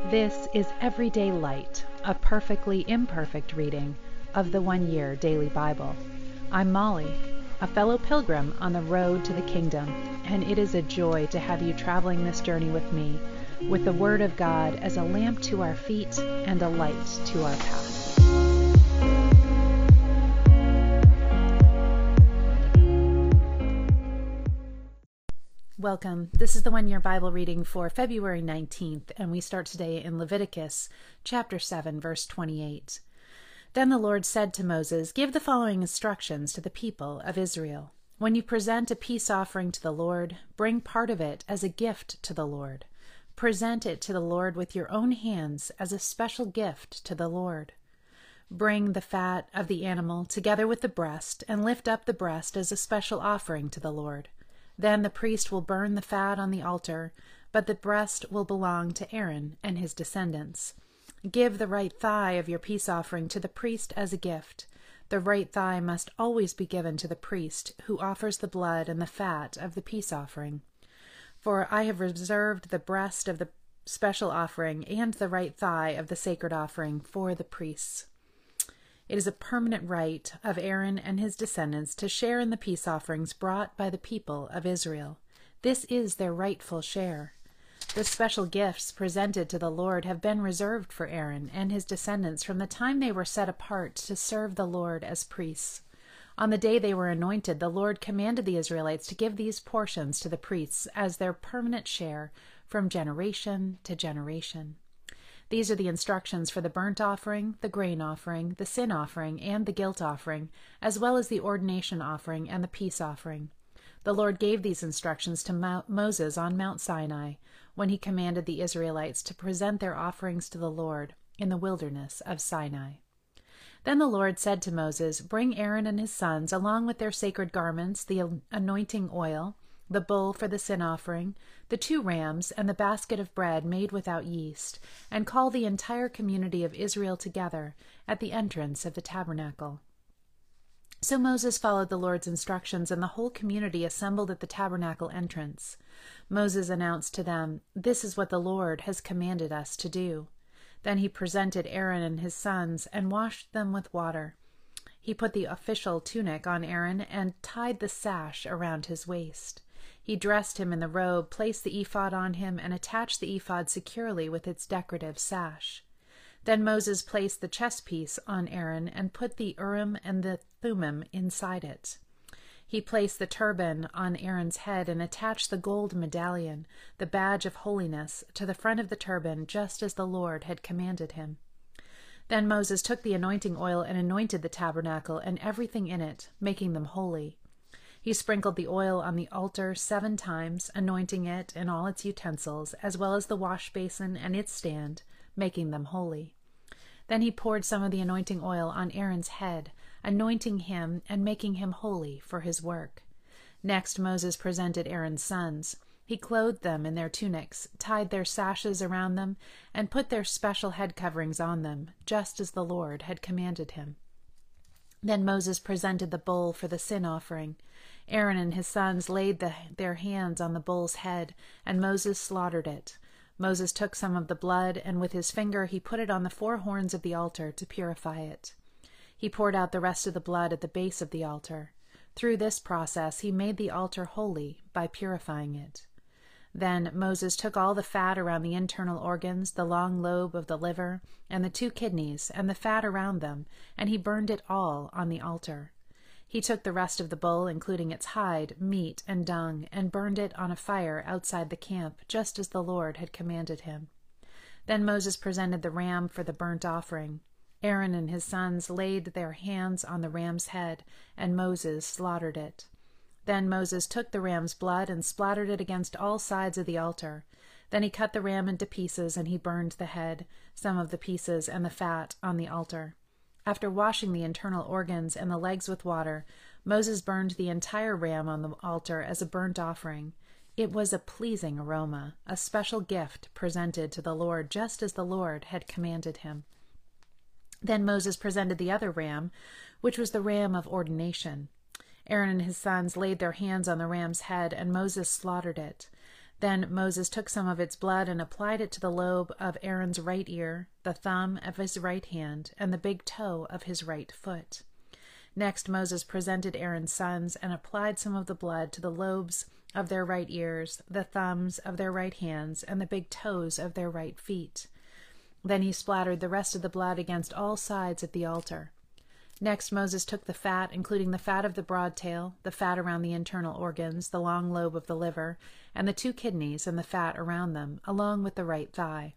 This is Everyday Light, a perfectly imperfect reading of the One Year Daily Bible. I'm Molly, a fellow pilgrim on the road to the kingdom, and it is a joy to have you traveling this journey with me, with the Word of God as a lamp to our feet and a light to our path. Welcome. This is the One Year Bible reading for February 19th, and we start today in Leviticus chapter 7, verse 28. Then the Lord said to Moses, "Give the following instructions to the people of Israel. When you present a peace offering to the Lord, bring part of it as a gift to the Lord. Present it to the Lord with your own hands as a special gift to the Lord. Bring the fat of the animal together with the breast, and lift up the breast as a special offering to the Lord. Then the priest will burn the fat on the altar, but the breast will belong to Aaron and his descendants. Give the right thigh of your peace offering to the priest as a gift. The right thigh must always be given to the priest who offers the blood and the fat of the peace offering. For I have reserved the breast of the special offering and the right thigh of the sacred offering for the priests. It is a permanent right of Aaron and his descendants to share in the peace offerings brought by the people of Israel. This is their rightful share. The special gifts presented to the Lord have been reserved for Aaron and his descendants from the time they were set apart to serve the Lord as priests. On the day they were anointed, the Lord commanded the Israelites to give these portions to the priests as their permanent share from generation to generation. These are the instructions for the burnt offering, the grain offering, the sin offering, and the guilt offering, as well as the ordination offering and the peace offering. The Lord gave these instructions to Moses on Mount Sinai when he commanded the Israelites to present their offerings to the Lord in the wilderness of Sinai. Then the Lord said to Moses, "Bring Aaron and his sons, along with their sacred garments, the anointing oil, the bull for the sin offering, the 2 rams, and the basket of bread made without yeast, and call the entire community of Israel together at the entrance of the tabernacle." So Moses followed the Lord's instructions, and the whole community assembled at the tabernacle entrance. Moses announced to them, "This is what the Lord has commanded us to do." Then he presented Aaron and his sons and washed them with water. He put the official tunic on Aaron and tied the sash around his waist. He dressed him in the robe, placed the ephod on him, and attached the ephod securely with its decorative sash. Then Moses placed the chestpiece on Aaron and put the Urim and the Thummim inside it. He placed the turban on Aaron's head and attached the gold medallion, the badge of holiness, to the front of the turban, just as the Lord had commanded him. Then Moses took the anointing oil and anointed the tabernacle and everything in it, making them holy. He sprinkled the oil on the altar 7 times, anointing it and all its utensils, as well as the wash basin and its stand, making them holy. Then he poured some of the anointing oil on Aaron's head, anointing him and making him holy for his work. Next Moses presented Aaron's sons. He clothed them in their tunics, tied their sashes around them, and put their special head coverings on them, just as the Lord had commanded him. Then Moses presented the bull for the sin offering. Aaron and his sons laid their hands on the bull's head, and Moses slaughtered it. Moses took some of the blood, and with his finger he put it on the 4 horns of the altar to purify it. He poured out the rest of the blood at the base of the altar. Through this process he made the altar holy by purifying it. Then Moses took all the fat around the internal organs, the long lobe of the liver, and the 2 kidneys, and the fat around them, and he burned it all on the altar. He took the rest of the bull, including its hide, meat, and dung, and burned it on a fire outside the camp, just as the Lord had commanded him. Then Moses presented the ram for the burnt offering. Aaron and his sons laid their hands on the ram's head, and Moses slaughtered it. Then Moses took the ram's blood and splattered it against all sides of the altar. Then he cut the ram into pieces, and he burned the head, some of the pieces, and the fat on the altar. After washing the internal organs and the legs with water, Moses burned the entire ram on the altar as a burnt offering. It was a pleasing aroma, a special gift presented to the Lord, just as the Lord had commanded him. Then Moses presented the other ram, which was the ram of ordination. Aaron and his sons laid their hands on the ram's head, and Moses slaughtered it. Then Moses took some of its blood and applied it to the lobe of Aaron's right ear, the thumb of his right hand, and the big toe of his right foot. Next Moses presented Aaron's sons and applied some of the blood to the lobes of their right ears, the thumbs of their right hands, and the big toes of their right feet. Then he splattered the rest of the blood against all sides of the altar. Next Moses took the fat, including the fat of the broad tail, the fat around the internal organs, the long lobe of the liver, and the 2 kidneys and the fat around them, along with the right thigh.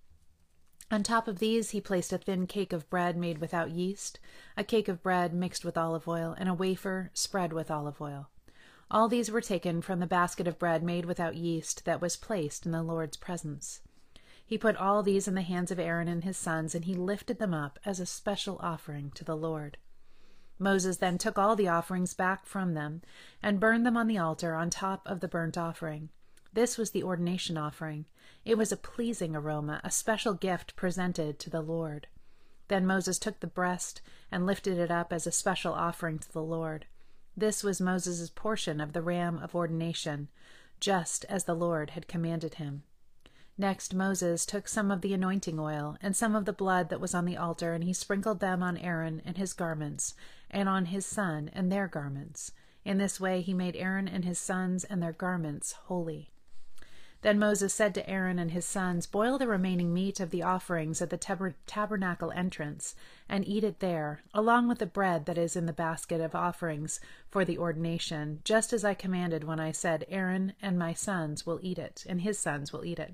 On top of these he placed a thin cake of bread made without yeast, a cake of bread mixed with olive oil, and a wafer spread with olive oil. All these were taken from the basket of bread made without yeast that was placed in the Lord's presence. He put all these in the hands of Aaron and his sons, and he lifted them up as a special offering to the Lord. Moses then took all the offerings back from them and burned them on the altar on top of the burnt offering. This was the ordination offering. It was a pleasing aroma, a special gift presented to the Lord. Then Moses took the breast and lifted it up as a special offering to the Lord. This was Moses' portion of the ram of ordination, just as the Lord had commanded him. Next Moses took some of the anointing oil and some of the blood that was on the altar, and he sprinkled them on Aaron and his garments, and on his son and their garments. In this way he made Aaron and his sons and their garments holy. Then Moses said to Aaron and his sons, "Boil the remaining meat of the offerings at the tabernacle entrance, and eat it there, along with the bread that is in the basket of offerings for the ordination, just as I commanded when I said, Aaron and my sons will eat it, and his sons will eat it.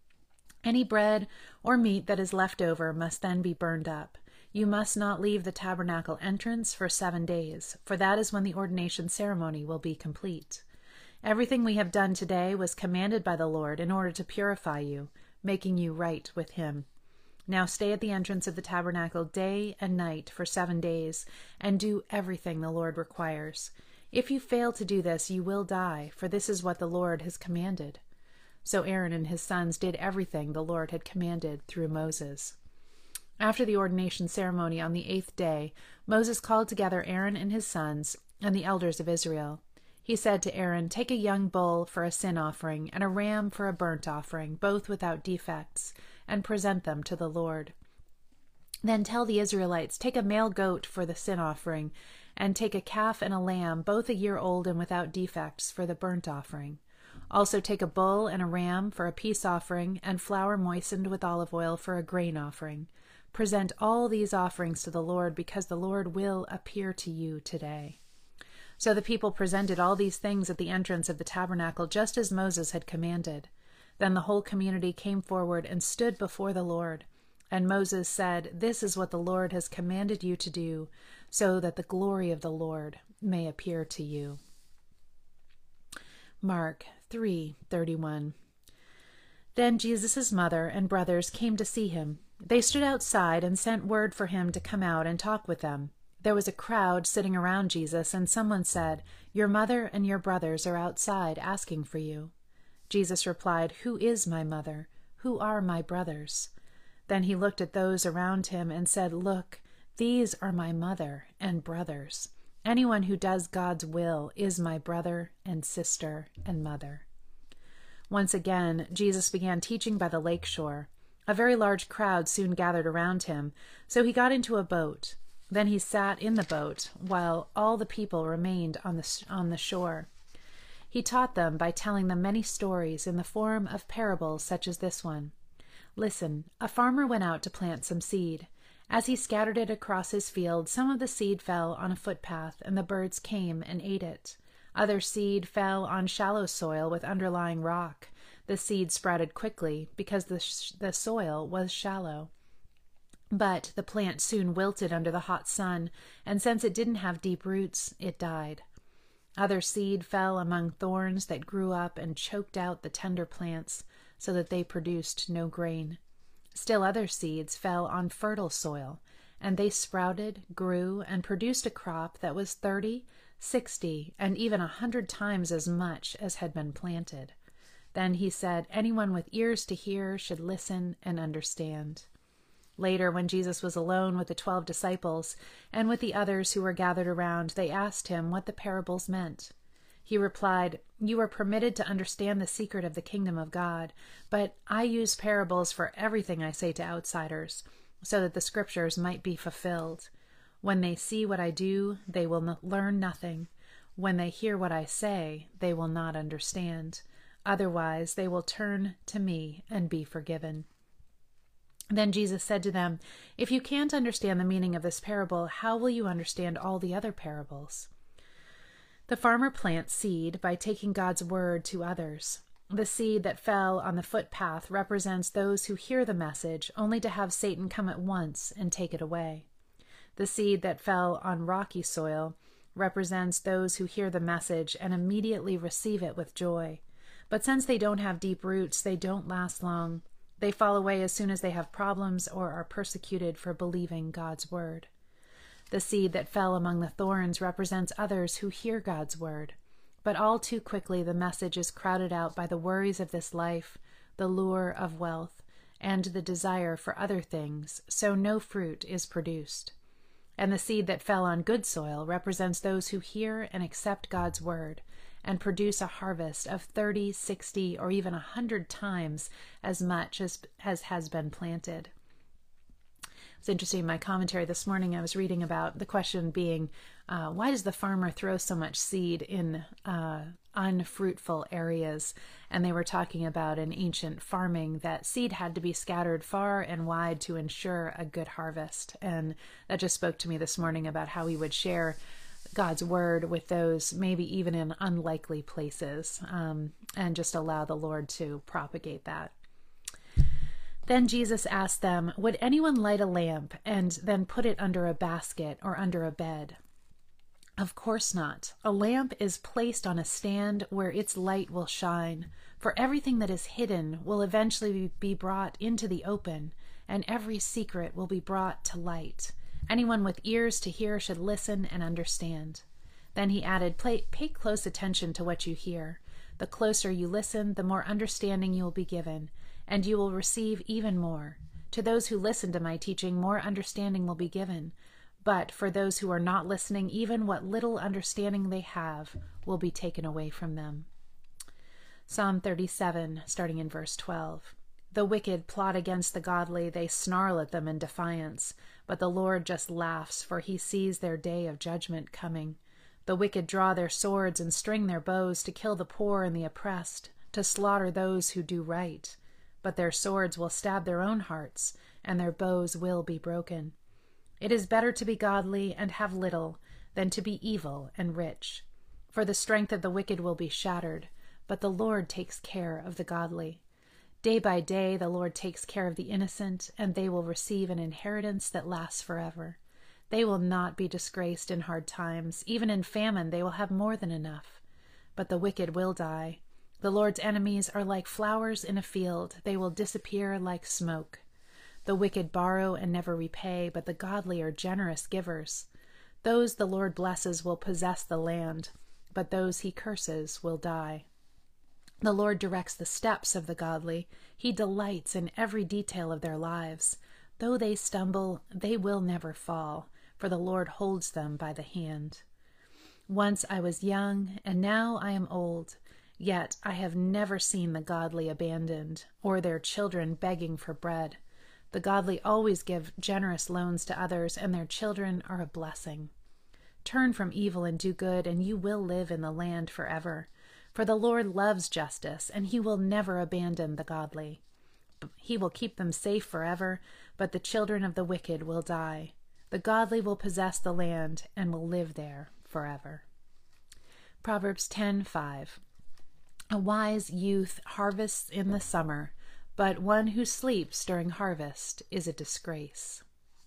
Any bread or meat that is left over must then be burned up. You must not leave the tabernacle entrance for 7 days, for that is when the ordination ceremony will be complete. Everything we have done today was commanded by the Lord in order to purify you, making you right with him. Now stay at the entrance of the tabernacle day and night for 7 days, and do everything the Lord requires. If you fail to do this, you will die, for this is what the Lord has commanded." So Aaron and his sons did everything the Lord had commanded through Moses. After the ordination ceremony on the 8th day, Moses called together Aaron and his sons and the elders of Israel. He said to Aaron, "Take a young bull for a sin offering and a ram for a burnt offering, both without defects, and present them to the Lord. Then tell the Israelites, take a male goat for the sin offering, and take a calf and a lamb, both a year old and without defects, for the burnt offering. Also take a bull and a ram for a peace offering, and flour moistened with olive oil for a grain offering. Present all these offerings to the Lord, because the Lord will appear to you today." So the people presented all these things at the entrance of the tabernacle, just as Moses had commanded. Then the whole community came forward and stood before the Lord. And Moses said, "This is what the Lord has commanded you to do, so that the glory of the Lord may appear to you." Mark 3:31. Then Jesus' mother and brothers came to see him. They stood outside and sent word for him to come out and talk with them. There was a crowd sitting around Jesus, and someone said, "Your mother and your brothers are outside asking for you." Jesus replied, "Who is my mother? Who are my brothers?" Then he looked at those around him and said, "Look, these are my mother and brothers. Anyone who does God's will is my brother and sister and mother." Once again, Jesus began teaching by the lake shore. A very large crowd soon gathered around him, so he got into a boat. Then he sat in the boat while all the people remained on the shore. He taught them by telling them many stories in the form of parables such as this one. "Listen, a farmer went out to plant some seed. As he scattered it across his field, some of the seed fell on a footpath, and the birds came and ate it. Other seed fell on shallow soil with underlying rock. The seed sprouted quickly because the soil was shallow. But the plant soon wilted under the hot sun, and since it didn't have deep roots, it died. Other seed fell among thorns that grew up and choked out the tender plants, so that they produced no grain. Still other seeds fell on fertile soil, and they sprouted, grew, and produced a crop that was 30, 60, and even 100 times as much as had been planted." Then he said, "Anyone with ears to hear should listen and understand." Later, when Jesus was alone with the 12 disciples and with the others who were gathered around, they asked him what the parables meant. He replied, "You are permitted to understand the secret of the kingdom of God, but I use parables for everything I say to outsiders, so that the scriptures might be fulfilled. When they see what I do, they will learn nothing. When they hear what I say, they will not understand. Otherwise, they will turn to me and be forgiven." Then Jesus said to them, "If you can't understand the meaning of this parable, how will you understand all the other parables?" The farmer plants seed by taking God's word to others. The seed that fell on the footpath represents those who hear the message only to have Satan come at once and take it away. The seed that fell on rocky soil represents those who hear the message and immediately receive it with joy. But since they don't have deep roots, they don't last long. They fall away as soon as they have problems or are persecuted for believing God's word. The seed that fell among the thorns represents others who hear God's word. But all too quickly the message is crowded out by the worries of this life, the lure of wealth, and the desire for other things, so no fruit is produced. And the seed that fell on good soil represents those who hear and accept God's word and produce a harvest of 30, 60, or even 100 times as much as has been planted. It's interesting, in my commentary this morning, I was reading about the question being, why does the farmer throw so much seed in unfruitful areas? And they were talking about in ancient farming that seed had to be scattered far and wide to ensure a good harvest. And that just spoke to me this morning about how we would share God's word with those maybe even in unlikely places, and just allow the Lord to propagate that. Then Jesus asked them, "Would anyone light a lamp and then put it under a basket or under a bed?" Of course not. A lamp is placed on a stand where its light will shine, for everything that is hidden will eventually be brought into the open, and every secret will be brought to light. Anyone with ears to hear should listen and understand. Then he added, pay close attention to what you hear. The closer you listen, the more understanding you will be given, and you will receive even more. To those who listen to my teaching, more understanding will be given. But for those who are not listening, even what little understanding they have will be taken away from them. Psalm 37, starting in verse 12. The wicked plot against the godly, they snarl at them in defiance. But the Lord just laughs, for he sees their day of judgment coming. The wicked draw their swords and string their bows to kill the poor and the oppressed, to slaughter those who do right. But their swords will stab their own hearts, and their bows will be broken. It is better to be godly and have little than to be evil and rich. For the strength of the wicked will be shattered, but the Lord takes care of the godly. Day by day the Lord takes care of the innocent, and they will receive an inheritance that lasts forever. They will not be disgraced in hard times. Even in famine they will have more than enough. But the wicked will die. The Lord's enemies are like flowers in a field. They will disappear like smoke. The wicked borrow and never repay, but the godly are generous givers. Those the Lord blesses will possess the land, but those he curses will die. The Lord directs the steps of the godly. He delights in every detail of their lives. Though they stumble, they will never fall, for the Lord holds them by the hand. Once I was young, and now I am old, yet I have never seen the godly abandoned, or their children begging for bread. The godly always give generous loans to others, and their children are a blessing. Turn from evil and do good, and you will live in the land forever. For the Lord loves justice, and he will never abandon the godly. He will keep them safe forever, but the children of the wicked will die. The godly will possess the land and will live there forever. Proverbs 10:5. A wise youth harvests in the summer, but one who sleeps during harvest is a disgrace.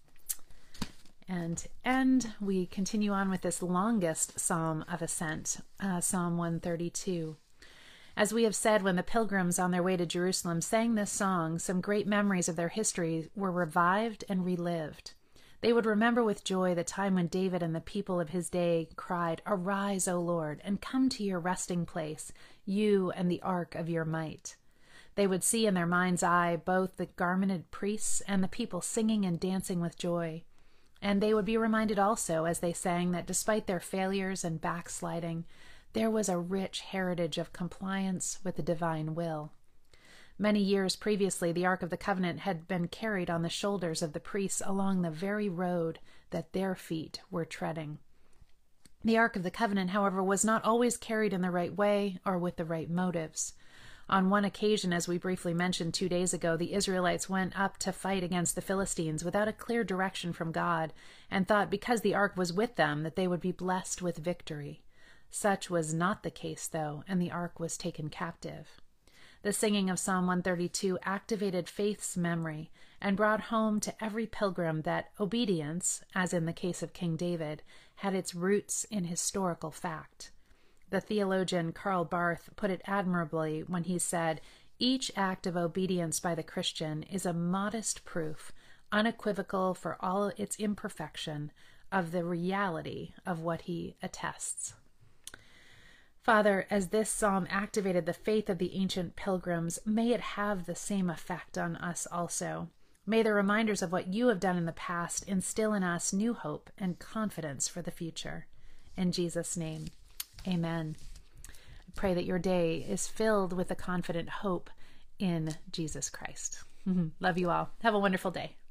And we continue on with this longest psalm of ascent, Psalm 132. As we have said, when the pilgrims on their way to Jerusalem sang this song, some great memories of their history were revived and relived. They would remember with joy the time when David and the people of his day cried, "Arise, O Lord, and come to your resting place, you and the ark of your might." They would see in their mind's eye both the garmented priests and the people singing and dancing with joy. And they would be reminded also, as they sang, that despite their failures and backsliding, There was a rich heritage of compliance with the divine will. Many years previously, the Ark of the Covenant had been carried on the shoulders of the priests along the very road that their feet were treading. The Ark of the Covenant, however, was not always carried in the right way or with the right motives. On one occasion, as we briefly mentioned 2 days ago, the Israelites went up to fight against the Philistines without a clear direction from God, and thought because the ark was with them that they would be blessed with victory. Such was not the case, though, and the ark was taken captive. The singing of Psalm 132 activated faith's memory and brought home to every pilgrim that obedience, as in the case of King David, had its roots in historical fact. The theologian Karl Barth put it admirably when he said, "Each act of obedience by the Christian is a modest proof, unequivocal for all its imperfection, of the reality of what he attests." Father, as this psalm activated the faith of the ancient pilgrims, may it have the same effect on us also. May the reminders of what you have done in the past instill in us new hope and confidence for the future. In Jesus' name, amen. I pray that your day is filled with a confident hope in Jesus Christ. Love you all. Have a wonderful day.